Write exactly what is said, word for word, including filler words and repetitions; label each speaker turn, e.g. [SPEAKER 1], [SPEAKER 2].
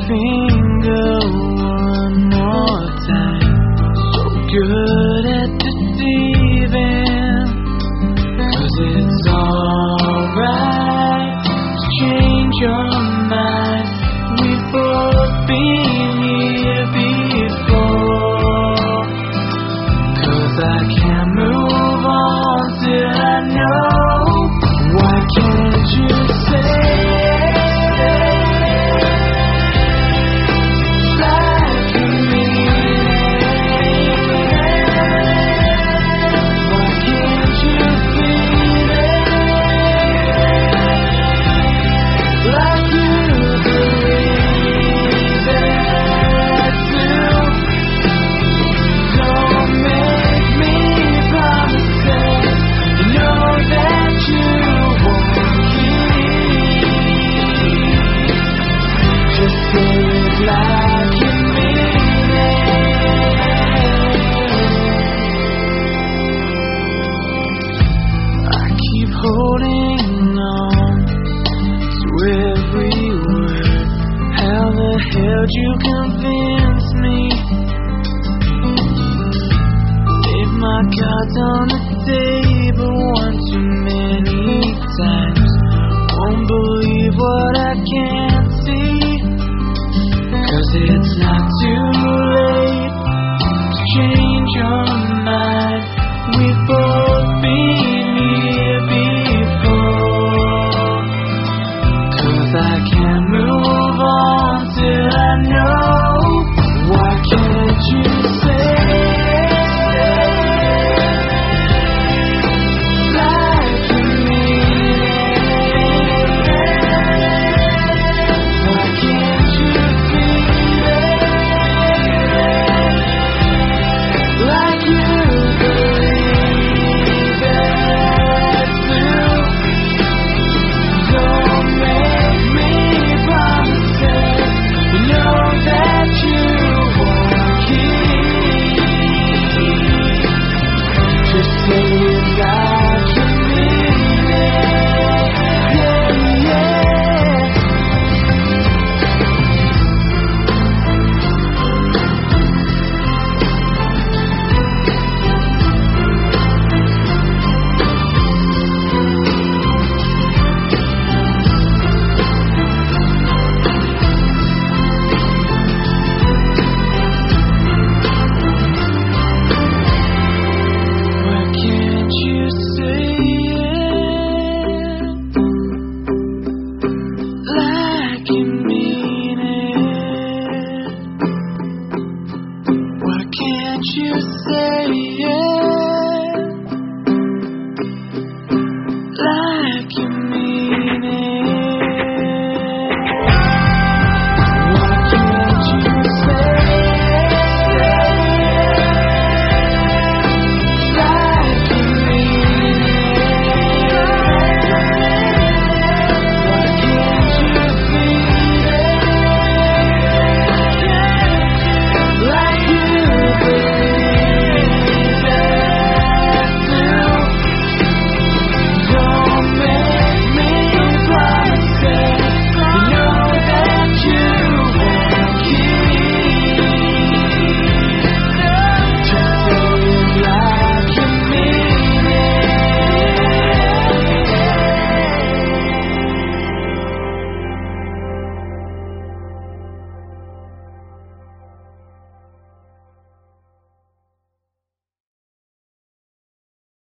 [SPEAKER 1] finger one more time. So good at deceiving, 'cause it's alright to change your mind. We've both been here before, 'cause I can't move on till I know. Why can't you say holding on to every word? How the hell did you convince me? Leave my cards on the table.